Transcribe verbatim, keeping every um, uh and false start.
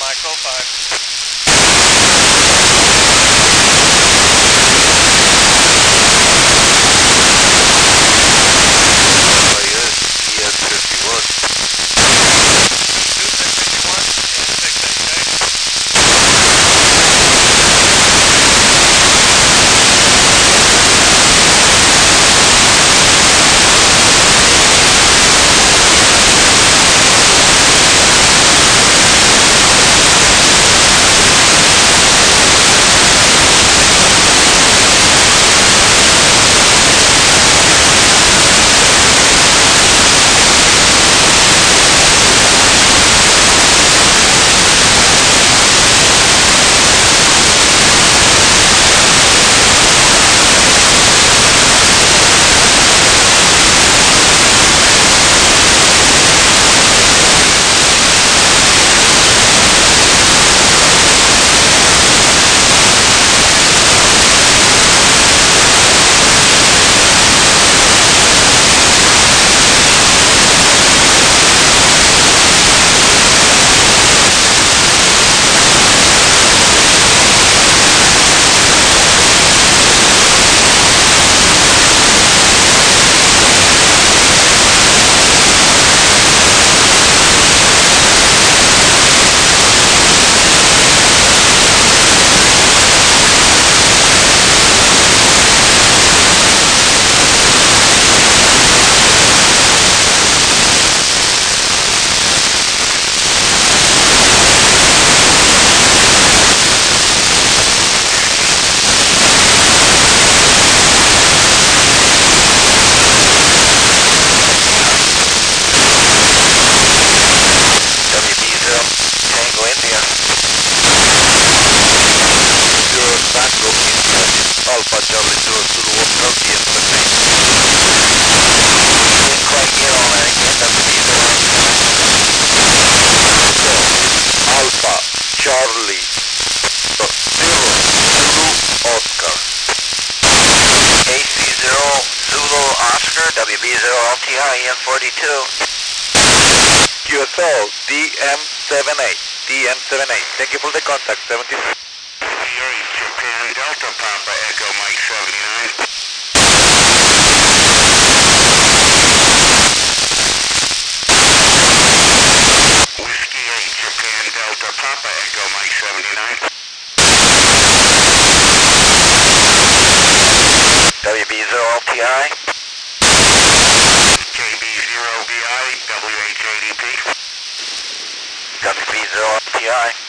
Mike oh five. Alpha Charlie Zero Zulu Oscar D M seventy-eight. Quite here on again, W B zero. So, Alpha Charlie Zero Zulu Oscar. A C zero Zulu Oscar, W B zero L T I, E N forty-two. U S O, D M seventy-eight, D M seventy-eight. Thank you for the contact, seventy-three. Japan Delta Papa Echo Mike seventy-nine. Whiskey eight Japan Delta Papa Echo Mike seventy-nine. W B zero L T I. J B zero B I W H A D P. W B zero L T I.